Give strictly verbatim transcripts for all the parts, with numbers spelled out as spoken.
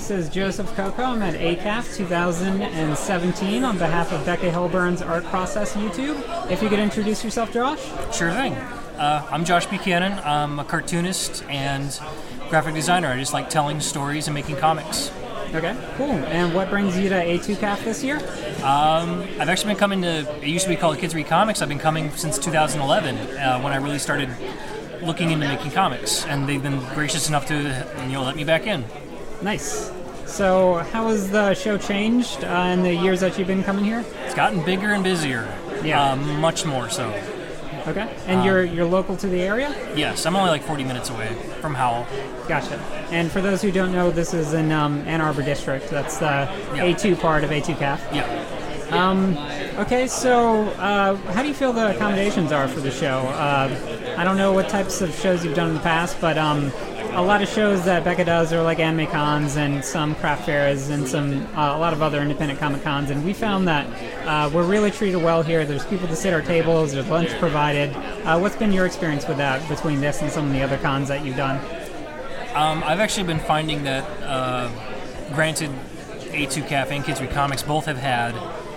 this is Joseph Coco. I'm at A C A F twenty seventeen on behalf of Becca Hilburn's Art Process YouTube. If you could introduce yourself, Josh? Sure thing. Uh, I'm Josh Buchanan. I'm a cartoonist and graphic designer. I just like telling stories and making comics. Okay, cool. And what brings you to A two C A F this year? Um, I've actually been coming to, it used to be called Kids Read Comics. I've been coming since two thousand eleven uh, when I really started looking into making comics. And they've been gracious enough to, you know, let me back in. Nice. So how has the show changed uh, in the years that you've been coming here? It's gotten bigger and busier. Yeah. Uh, much more so. Okay. And um, you're you're local to the area? Yes, I'm only like forty minutes away from Howell. Gotcha. And for those who don't know, this is in um, Ann Arbor District. That's the yeah. A two part of A two C A F. Yeah. Um, okay, so uh, how do you feel the accommodations are for the show? Uh, I don't know what types of shows you've done in the past, but um, a lot of shows that Becca does are like anime cons and some craft fairs and some uh, a lot of other independent comic cons, and we found that uh, we're really treated well here. There's people to sit at our tables, there's lunch provided. Uh, what's been your experience with that between this and some of the other cons that you've done? Um, I've actually been finding that, uh, granted, A two C A F and Kids Read Comics both have had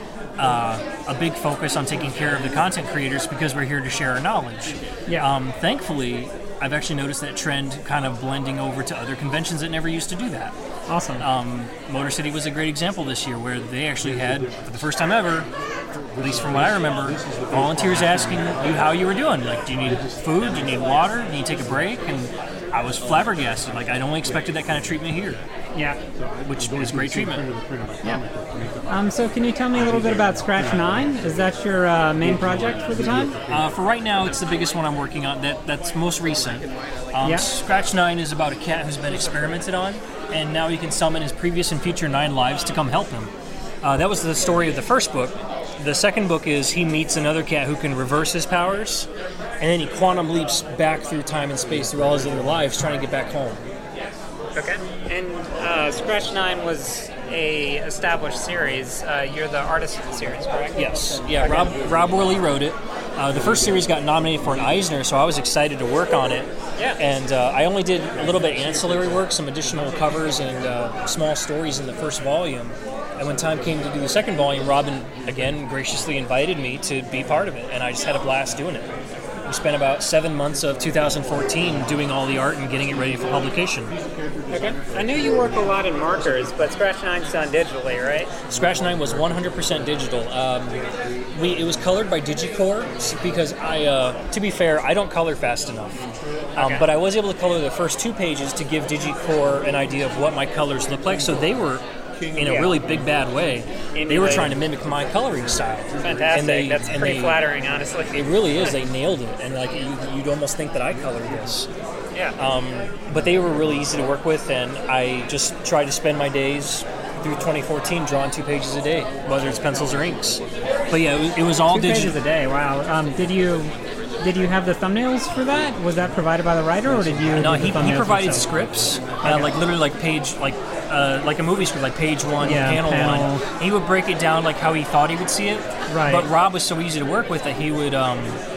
uh, a big focus on taking care of the content creators because we're here to share our knowledge. Yeah. Um, thankfully, I've actually noticed that trend kind of blending over to other conventions that never used to do that. Awesome. Um, Motor City was a great example this year where they actually had, for the first time ever, at least from what I remember, volunteers asking you how you were doing. Like, do you need food? Do you need water? Do you need to take a break? And I was flabbergasted. Like, I'd only expected that kind of treatment here. Yeah. Which was great treatment. Yeah. Um, so can you tell me a little bit about Scratch nine? Is that your uh, main project for the time? Uh, for right now, it's the biggest one I'm working on. That That's most recent. Um, yeah. Scratch nine is about a cat who's been experimented on, and now he can summon his previous and future nine lives to come help him. Uh, that was the story of the first book. The second book is he meets another cat who can reverse his powers, and then he quantum leaps back through time and space through all his other lives trying to get back home. Okay. And uh, Scratch nine was a established series. Uh, you're the artist of the series, correct? Yes. Yeah, okay. Rob Rob Worley wrote it. Uh, the first series got nominated for an Eisner, so I was excited to work on it. Yeah. And uh, I only did a little bit of ancillary work, some additional covers and uh, small stories in the first volume. And when time came to do the second volume, Robin, again, graciously invited me to be part of it, and I just had a blast doing it. We spent about seven months of two thousand fourteen doing all the art and getting it ready for publication. Okay. I knew you work a lot in markers, but Scratch nine's done digitally, right? Scratch nine was one hundred percent digital. Um, we It was colored by Digicore because I, uh, to be fair, I don't color fast enough. Um, okay. But I was able to color the first two pages to give Digicore an idea of what my colors look like, so they were in a yeah. really big bad way. They were trying to mimic my coloring style. Fantastic. And they, That's and pretty they, flattering, honestly. It really is. They nailed it, and like you, you'd almost think that I colored this. Yeah. Um, but they were really easy to work with, and I just tried to spend my days through twenty fourteen drawing two pages a day, whether it's pencils or inks. But yeah, it was, it was all two digital. Two pages a day. Wow. Um, did you? Did you have the thumbnails for that? Was that provided by the writer, or did you? No, do he, the he provided yourself? scripts, okay. uh, like literally like page, like uh, like a movie script, like page one, yeah, panel, panel one. And he would break it down like how he thought he would see it. Right. But Rob was so easy to work with that he would, um,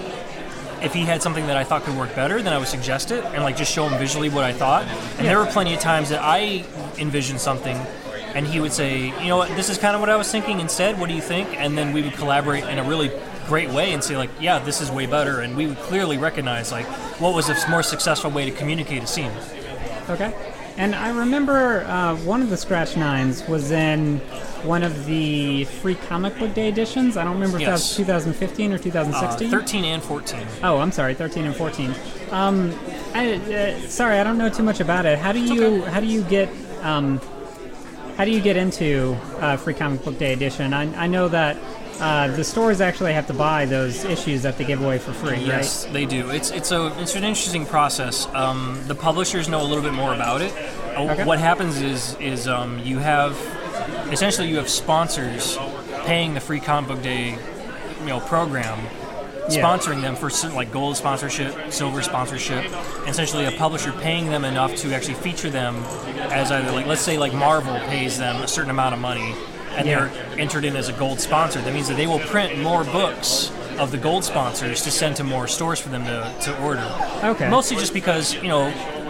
if he had something that I thought could work better, then I would suggest it and like just show him visually what I thought. And yeah. there were plenty of times that I envisioned something, and he would say, you know what, this is kind of what I was thinking instead. What do you think? And then we would collaborate in a really great way and say like, yeah, this is way better, and we would clearly recognize like what was a more successful way to communicate a scene. Okay. And I remember uh, one of the Scratch Nines was in one of the free comic book day editions. I don't remember if yes. that was two thousand fifteen or two thousand sixteen. Uh, thirteen and fourteen. Oh, I'm sorry, thirteen and fourteen. Um, I, uh, sorry, I don't know too much about it. How do you okay. how do you get um, how do you get into uh, free comic book day edition? I, I know that. Uh, the stores actually have to buy those issues that they give away for free, yes, right? They do. It's it's a it's an interesting process. Um, the publishers know a little bit more about it. Okay. What happens is is um, you have essentially you have sponsors paying the Free Comic Book Day, you know, program, yeah. sponsoring them for certain, like gold sponsorship, silver sponsorship. Essentially, a publisher paying them enough to actually feature them as either like let's say like Marvel pays them a certain amount of money. And yeah. they're entered in as a gold sponsor. That means that they will print more books of the gold sponsors to send to more stores for them to, to order. Okay. Mostly just because, you know,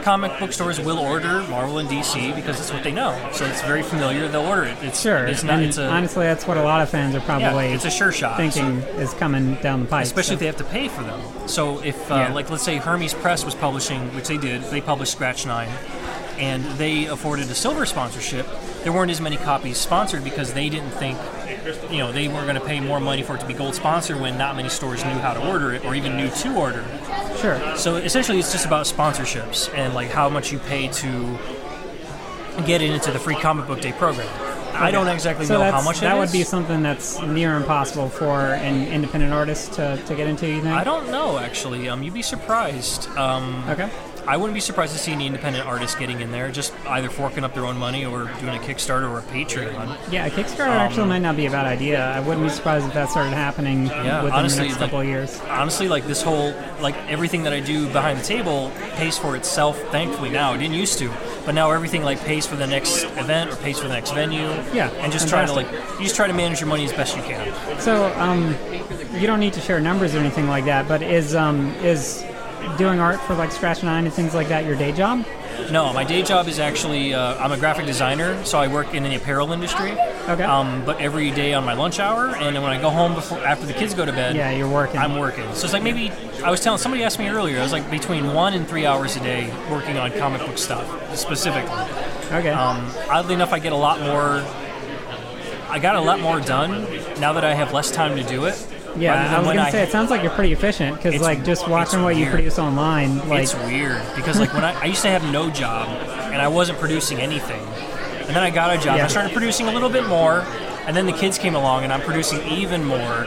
comic book stores will order Marvel and D C because it's what they know. So it's very familiar. They'll order it. It's, Sure. It's not. And It's a, honestly, that's what a lot of fans are probably yeah, it's a sure shot. thinking So, is coming down the pipe. especially so. if they have to pay for them. So if, uh, Yeah. like, let's say Hermes Press was publishing, which they did, they published Scratch Nine, and they afforded a silver sponsorship. There weren't as many copies sponsored because they didn't think, you know, they were going to pay more money for it to be gold sponsor when not many stores knew how to order it or even knew to order it. Sure. So essentially, it's just about sponsorships and like how much you pay to get it into the free comic book day program. I don't exactly so know that's, how much it that would is. be something that's near impossible for an independent artist to, to get into, you think? I don't know, actually. Um, you'd be surprised. Um, Okay. I wouldn't be surprised to see any independent artists getting in there, just either forking up their own money or doing a Kickstarter or a Patreon. Yeah, a Kickstarter Um, actually might not be a bad idea. I wouldn't be surprised if that started happening Yeah, within honestly, the next like- couple of years. Honestly, like this whole, like everything that I do behind the table pays for itself, thankfully now. It didn't used to. But now everything like pays for the next event or pays for the next venue. Yeah, And just try to fantastic. like, you just try to manage your money as best you can. So, um, you don't need to share numbers or anything like that, but is um, is doing art for like Scratch Nine and things like that your day job? No, my day job is actually, uh, I'm a graphic designer, so I work in the apparel industry. Okay. Um, but every day on my lunch hour, and then when I go home before after the kids go to bed, Yeah, you're working. I'm working. So it's like maybe, I was telling, somebody asked me earlier, I was like between one and three hours a day working on comic book stuff, specifically. Okay. Um, oddly enough, I get a lot more, I got a lot more done now that I have less time to do it. yeah, rather than I was when gonna say it sounds like you're pretty efficient because It's- like just watching it's what you weird. produce online, like It's weird because like when I, I used to have no job and I wasn't producing anything, and then I got a job. Yeah. And I started producing a little bit more, and then the kids came along and I'm producing even more.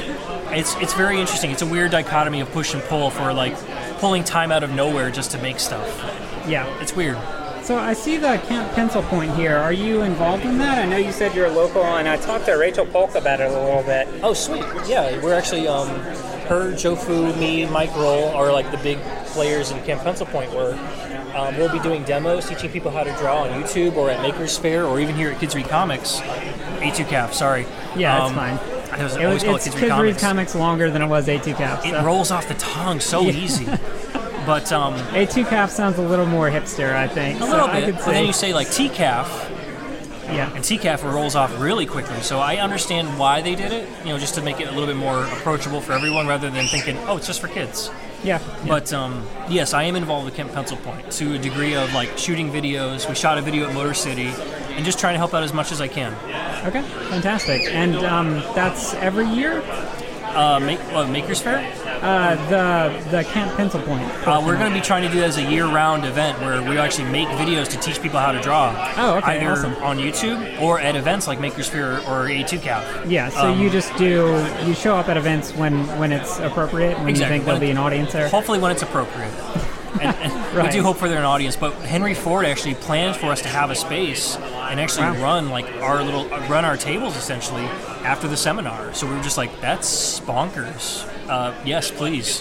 It's it's very interesting. It's a weird dichotomy of push and pull for like pulling time out of nowhere just to make stuff. yeah. It's weird. So I see the Camp Pencil Point here. Are you involved in that? I know you said you're local, and I talked to Rachel Polk about it a little bit. Oh, sweet. Yeah, we're actually, um, her, Joe Fu, me, Mike Roll are like the big players in Camp Pencil Point where um, we'll be doing demos, teaching people how to draw on YouTube or at Maker's Fair or even here at Kids Read Comics. A two C A F, sorry. Yeah, Um, it's fine. I was It always was, call it it's Kids Kids Read Read Comics. Comics longer than it was A two C A F. It So. rolls off the tongue so easy. But um, A two C A F sounds a little more hipster, I think. a so little I bit. could But say, then you say like T C A F, yeah. and T C A F rolls off really quickly. So I understand why they did it, you know, just to make it a little bit more approachable for everyone rather than thinking, oh, it's just for kids. Yeah. But um, yes, I am involved with Camp Pencil Point to a degree of like shooting videos. We shot a video at Motor City, and just trying to help out as much as I can. Okay, fantastic. And um, that's every year? Uh, make what, Maker's Fair? Uh, the the Camp Pencil Point. Uh, we're going to be trying to do that as a year-round event where we actually make videos to teach people how to draw. Oh, okay, Either awesome. on YouTube or at events like Maker's Fair or A two C A F. Yeah, so Um, you just do, you show up at events when, when it's appropriate, when Exactly. you think there'll When be it- an audience there? Hopefully when it's appropriate. and, and Right. we do hope for there an audience. But Henry Ford actually planned for us to have a space and actually Wow. run like our little run our tables essentially after the seminar. So we were just like, that's bonkers. Uh, yes, please.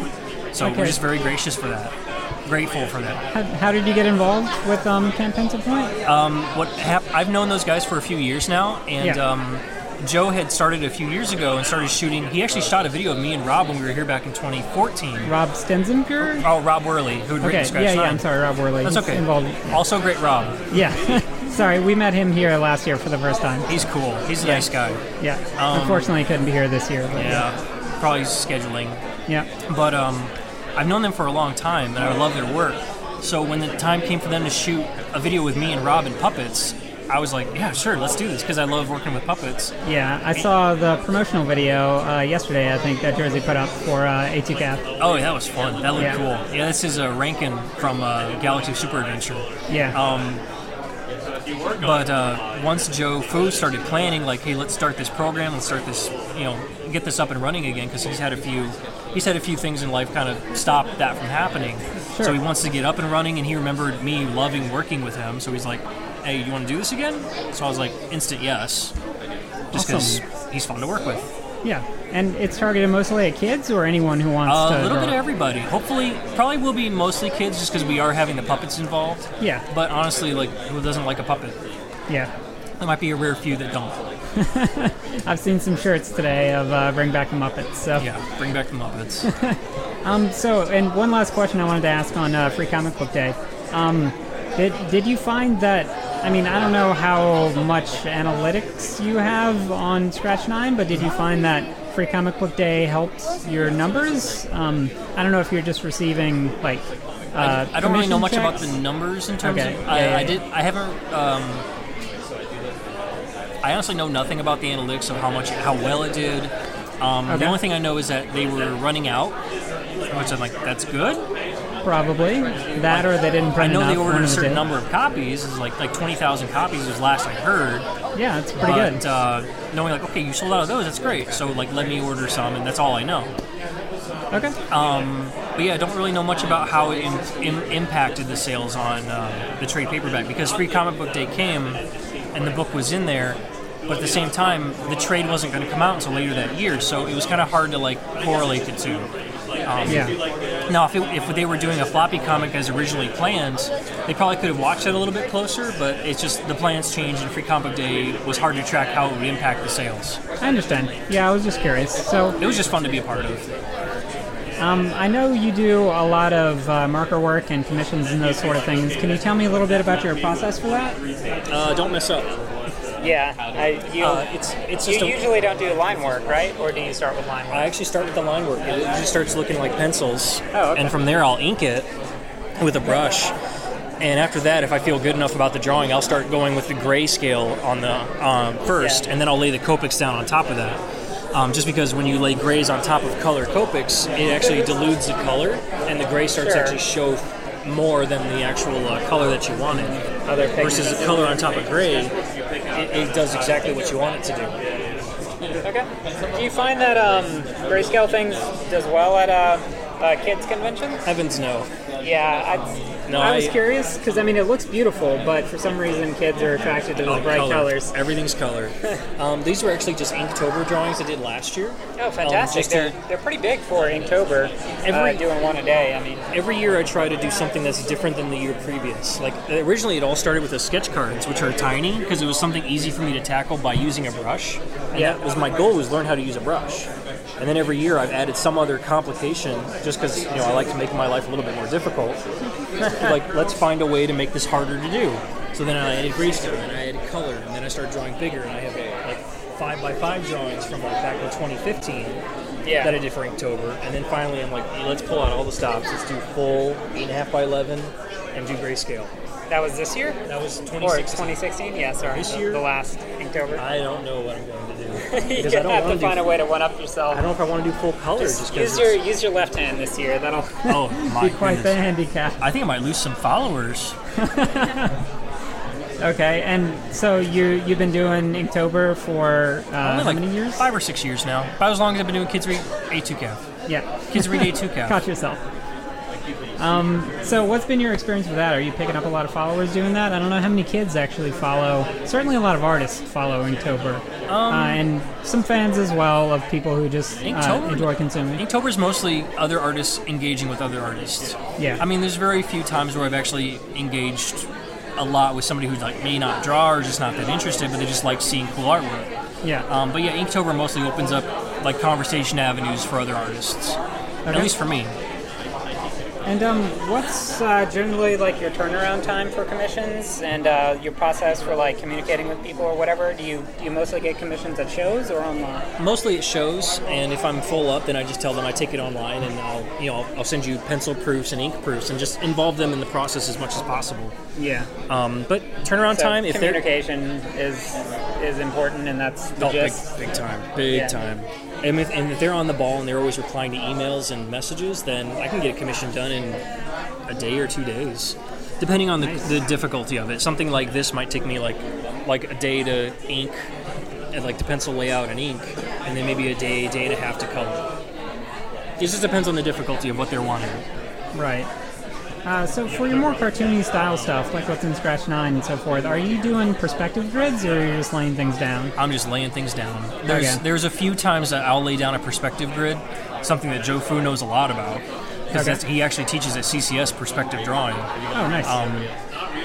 So Okay. we're just very gracious for that. Grateful for that. How, how did you get involved with um, Camp Pencil Point? What hap- I've known those guys for a few years now, and Yeah. um, Joe had started a few years ago and started shooting. He actually shot a video of me and Rob when we were here back in twenty fourteen. Rob Stenzenker? Oh, Rob Worley, who had Okay, written Scratch yeah, yeah, Nine. I'm sorry, Rob Worley. That's He's okay. Involved. Also, great Rob. Yeah. Sorry, we met him here last year for the first time. He's cool. He's a Yeah. nice guy. Yeah. Um, Unfortunately, he couldn't be here this year. But Yeah, probably scheduling. Yeah. But um, I've known them for a long time, and I love their work. So when the time came for them to shoot a video with me and Rob and puppets, I was like, yeah, sure, let's do this, because I love working with puppets. Yeah, I saw the promotional video uh, yesterday, I think, that Jersey put up for uh, A two C A F. Oh, that was fun. That looked Yeah. cool. Yeah, this is uh, Rankin from uh, Galaxy of Super Adventure. Yeah. Um, but uh, once Joe Fu started planning, like, hey, let's start this program, let's start this, you know, get this up and running again, because he's had a few, he's had a few things in life kind of stop that from happening. Sure. So he wants to get up and running, and he remembered me loving working with him. So he's like, hey, you want to do this again? So I was like, instant yes, just because Awesome. he's fun to work with. Yeah. And it's targeted mostly at kids or anyone who wants Uh, to a little draw? bit of everybody. Hopefully, probably will be mostly kids, just because we are having the puppets involved. Yeah. But honestly, like, who doesn't like a puppet? Yeah. There might be a rare few that don't. I've seen some shirts today of uh, Bring Back the Muppets. So. Yeah, bring back the Muppets. um, so, and one last question I wanted to ask on uh, Free Comic Book Day. Um, did, did you find that, I mean, I don't know how much analytics you have on Scratch nine, but did you find that Free Comic Book Day helped your numbers? Um, I don't know if you're just receiving, like, uh, I, I don't really know much checks? about the numbers in terms Okay. of... Yeah, I, yeah, I yeah. did. I haven't... Um, I honestly know nothing about the analytics of how much, how well it did. Um, Okay. The only thing I know is that they were running out, which I'm like, that's good. Probably. That or they didn't I print know enough. they ordered one a of the certain two. number of copies. It's like like twenty thousand copies was last I heard. Yeah, it's pretty but, good. Uh, knowing like, okay, you sold out of those, that's great. So like, let me order some, and that's all I know. Okay. Um, but yeah, I don't really know much about how it im- im- impacted the sales on uh, the trade paperback because Free Comic Book Day came, and the book was in there. But at the same time, the trade wasn't going to come out until later that year, so it was kind of hard to like correlate the two. Um, Yeah. Now, if, it, if they were doing a floppy comic as originally planned, they probably could have watched it a little bit closer. But it's just the plans changed, and Free Comic Book Day was hard to track how it would impact the sales. I understand. Yeah, I was just curious. So, It was just fun to be a part of. um, I know you do a lot of uh, marker work and commissions and those sort of things. Can you tell me a little bit about your process for that? Uh, don't mess up. Yeah, I, you, Uh, it's it's just a, usually don't do line work, right? Or do you start with line I actually start with the line work. It just starts looking like pencils, Oh, okay. and from there I'll ink it with a brush. And after that, if I feel good enough about the drawing, I'll start going with the grayscale on the um, first, Yeah. and then I'll lay the Copics down on top of that. Um, just because when you lay grays on top of color Copics, it actually dilutes the color, and the gray starts Sure. to actually show more than the actual uh, color that you wanted. Other Versus the color on top of gray, it, it does exactly what you want it to do. Okay. Do you find that um, grayscale things does well at uh, uh, kids conventions? Heavens no. Yeah, I, No, I was I- curious because I mean it looks beautiful, but for some reason kids are attracted to the Oh, bright color. colors. Everything's color. um, these were actually just Inktober drawings I did last year. Oh, Um, fantastic! just to- they're they're pretty big for Inktober. Every- uh, doing one a day. I mean, Every year I try to do something that's different than the year previous. Like originally it all started with the sketch cards, which are tiny because it was something easy for me to tackle by using a brush. And Yeah. that was my goal, was learn how to use a brush. And then every year I've added some other complication just because, you know, I like to make my life a little bit more difficult. Like, let's find a way to make this harder to do. So then I added grayscale, and I added color, and then I started drawing bigger, and I have like five by five drawings from like back in twenty fifteen Yeah. that I did for Inktober. And then finally I'm like, hey, let's pull out all the stops. Let's do full eight and a half by eleven and do grayscale. that was this year That was twenty or sixteen. twenty sixteen. Yeah, sorry. This the, year? the last Inktober. I don't know what I'm going to do. you Because I don't have want to to find do, a way to one up yourself. I don't know if I want to do full color. Just, Just 'cause use your it's- use your left hand this year. That'll Oh my be quite the goodness. handicap. I think I might lose some followers. Okay, and so you you've been doing Inktober for uh, Only how like many years? Five or six years now. About as long as I've been doing Kids Read A two C A F. Yeah. Kids Read A two C A F. Caught yourself. Um, so what's been your experience with that? Are you picking up a lot of followers doing that? I don't know how many kids actually follow. Certainly a lot of artists follow Inktober. Um, uh, and some fans as well of people who just uh, Inktober- enjoy consuming. Inktober's mostly other artists engaging with other artists. Yeah. I mean, there's very few times where I've actually engaged a lot with somebody who like may not draw or just not that interested, but they just like seeing cool artwork. Yeah. Um, but yeah, Inktober mostly opens up like conversation avenues for other artists. At Okay. least for me. And um, what's uh, generally like your turnaround time for commissions and uh, your process for like communicating with people or whatever? Do you do you mostly get commissions at shows or online? Mostly it shows, and if I'm full up, then I just tell them I take it online, and I'll you know I'll send you pencil proofs and ink proofs, and just involve them in the process as much as possible. Yeah. Um, but turnaround So time, if they're communication is is important, and that's the oh, big, gist. big time, big Yeah. time. And if, and if they're on the ball and they're always replying to emails and messages, then I can get a commission done in a day or two days, depending on the, Nice. the difficulty of it. Something like this might take me like like a day to ink, and like to pencil layout and ink, and then maybe a day, day and a half to color. It just depends on the difficulty of what they're wanting. Right. Uh, so for your more cartoony style stuff, like what's in Scratch nine and so forth, are you doing perspective grids or are you just laying things down? I'm just laying things down. There's Okay. there's a few times that I'll lay down a perspective grid, something that Joe Fu knows a lot about, because Okay. he actually teaches at C C S perspective drawing. Oh, nice. Um,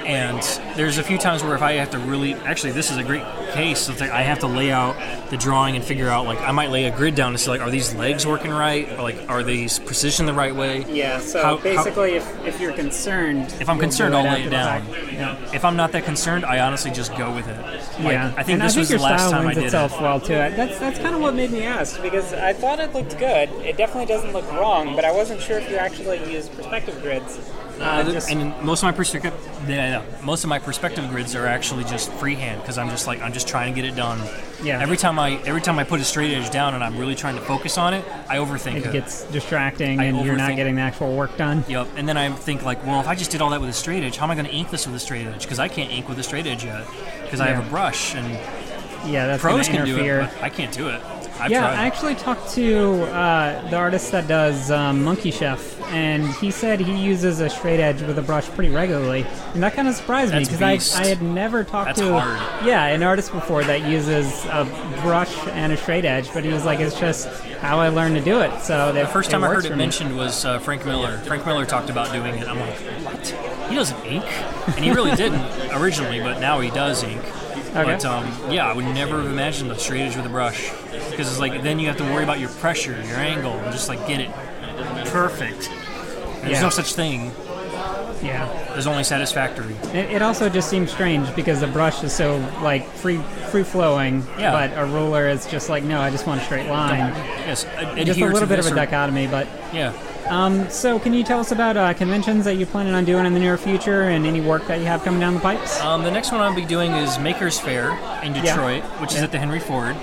And there's a few times where if I have to really, actually this is a great case of like I have to lay out the drawing and figure out, like I might lay a grid down and see like, are these legs working right? Or like, are these positioned the right way? Yeah, so how, basically how, if, if you're concerned... If I'm concerned, I'll lay it down. Yeah. If I'm not that concerned, I honestly just go with it. Like, yeah, I think and this I think was your the last style time I lends did itself it. well to it. That's, that's kind of what made me ask, because I thought it looked good. It definitely doesn't look wrong, but I wasn't sure if you actually use perspective grids. Uh, just, and most of my perspective, yeah, most of my perspective grids are actually just freehand because I'm just like I'm just trying to get it done. Yeah. Every time I every time I put a straight edge down and I'm really trying to focus on it, I overthink it. It gets distracting I and you're not overthink- getting the actual work done. Yep. And then I think like, well, if I just did all that with a straight edge, how am I going to ink this with a straight edge? Because I can't ink with a straight edge yet because I Yeah. have a brush and Yeah, that's pros going can to do interfere. it, but I can't do it. I've yeah, tried. I actually talked to uh, the artist that does um, Monkey Chef, and he said he uses a straight edge with a brush pretty regularly, and that kind of surprised me That's because beast. I I had never talked That's to hard. yeah an artist before that uses a brush and a straight edge, but he was like, it's just how I learned to do it. So The first time I heard for it me. mentioned was uh, Frank Miller. Frank Miller talked about doing it. I'm like, what? He doesn't ink? And he really didn't originally, but now he does ink. Okay. But um, yeah, I would never have imagined a straight edge with a brush because it's like then you have to worry about your pressure, your angle, and just like get it perfect. And There's Yeah. no such thing. Yeah. There's only satisfactory. It, it also just seems strange because the brush is so like free free flowing, Yeah. but a ruler is just like, no, I just want a straight line. Yes, ad- Just a adhere little to bit of this a or- dichotomy, but Yeah. um, so can you tell us about uh, conventions that you're planning on doing in the near future and any work that you have coming down the pipes? Um, the next one I'll be doing is Makers Fair in Yeah. Detroit, which is Yeah. at the Henry Ford.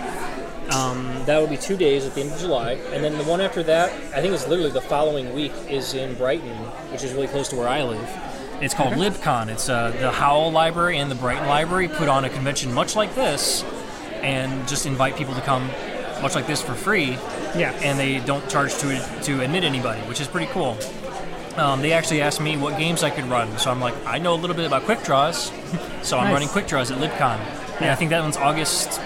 Um, that will be two days at the end of July, and then the one after that, I think it's literally the following week, is in Brighton, which is really close to where I live. It's called LibCon. It's uh, the Howell Library and the Brighton Library put on a convention much like this and just invite people to come much like this for free. Yeah. And they don't charge to to admit anybody, which is pretty cool. Um, they actually asked me what games I could run. So I'm like, I know a little bit about quick draws. So I'm Nice. running quick draws at LibCon. And I think that one's August,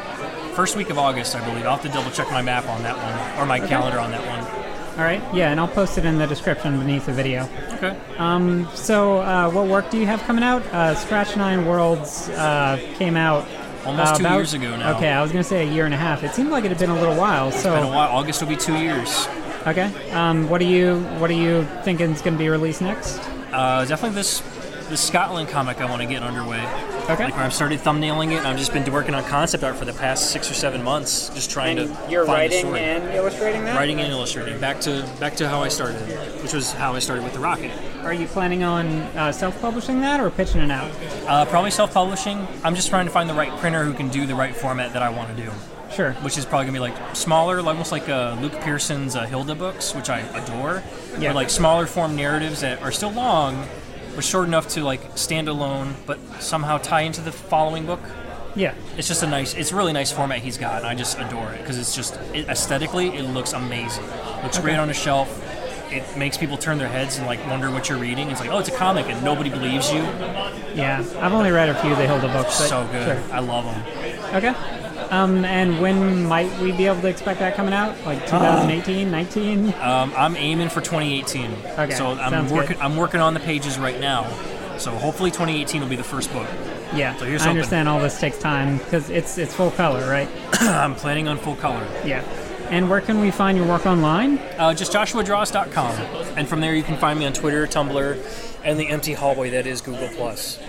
first week of August, I believe. I'll have to double check my map on that one, or my calendar on that one. All right. Yeah, and I'll post it in the description beneath the video. Okay. Um, so uh, what work do you have coming out? Uh, Scratch Nine Worlds uh, came out Almost uh, two about- years ago now. Okay, I was going to say a year and a half. It seemed like it had been a little while. So Been a while. August will be two years. okay. Um, what are you What are you thinking is going to be released next? Uh, definitely this this Scotland comic I want to get underway. Okay. Like where I've started thumbnailing it, and I've just been working on concept art for the past six or seven months, just trying And to you're find writing the story. and illustrating that? writing and illustrating. Back to back to how I started, which was how I started with the Rocket. Are you planning on uh, self-publishing that or pitching it out? Uh, probably self-publishing. I'm just trying to find the right printer who can do the right format that I want to do, Sure. which is probably gonna be like smaller, almost like uh, Luke Pearson's uh, Hilda books, which I adore. Yeah. But like smaller form narratives that are still long, but short enough to like stand alone, but somehow tie into the following book. Yeah. It's just a nice, it's a really nice format he's got, and I just adore it because it's just it, aesthetically, it looks amazing. It looks great on a shelf. It makes people turn their heads and like wonder what you're reading. It's like, oh, it's a comic, and nobody believes you. Yeah. I've only read a few of the Hilda books. But So good, Sure. I love them. Okay. Um, and when might we be able to expect that coming out? Like twenty eighteen, nineteen? Um, I'm aiming for twenty eighteen. Okay, So I'm sounds working. good. I'm working on the pages right now. So hopefully twenty eighteen will be the first book. Yeah. So here's I hoping. understand all this takes time because it's it's full color, right? I'm planning on full color. Yeah. And where can we find your work online? Uh, just joshua draws dot com, and from there you can find me on Twitter, Tumblr, and the empty hallway that is Google Plus.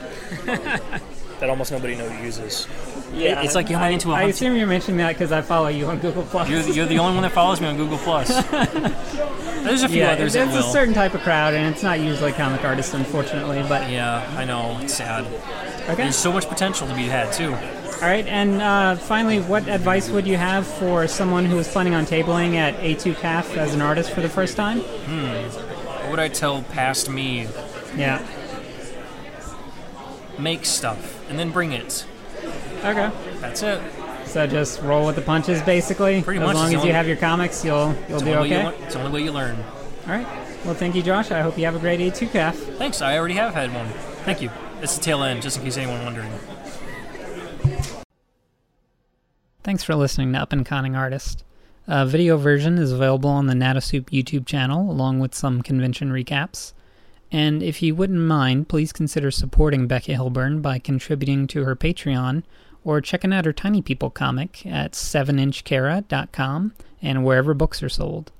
That almost nobody knows uses. Yeah. It's like going into a I hunt- assume you're mentioning that because I follow you on Google Plus. You're the, you're the only one that follows me on Google Plus. There's a few yeah, others it's that a will. certain type of crowd, and it's not usually comic artists, unfortunately. But Yeah, I know. It's sad. okay. There's so much potential to be had too. All right, and uh, finally, what advice would you have for someone who is planning on tabling at A two C A F as an artist for the first time? What would I tell past me? Yeah. Make stuff and then bring it. Okay. That's it. So just roll with the punches, basically. Pretty as much, long it's as the you only- have your comics, you'll you'll It's be the only way okay. you learn- it's the only way you learn. All right. Well, thank you, Josh. I hope you have a great A two C A F. Thanks. I already have had one. Thank you. It's the tail end, just in case anyone wondering. Thanks for listening to Up and Conning Artist. A video version is available on the Natasup YouTube channel, along with some convention recaps. And if you wouldn't mind, please consider supporting Becca Hilburn by contributing to her Patreon or checking out her Tiny People comic at seven inch kara dot com and wherever books are sold.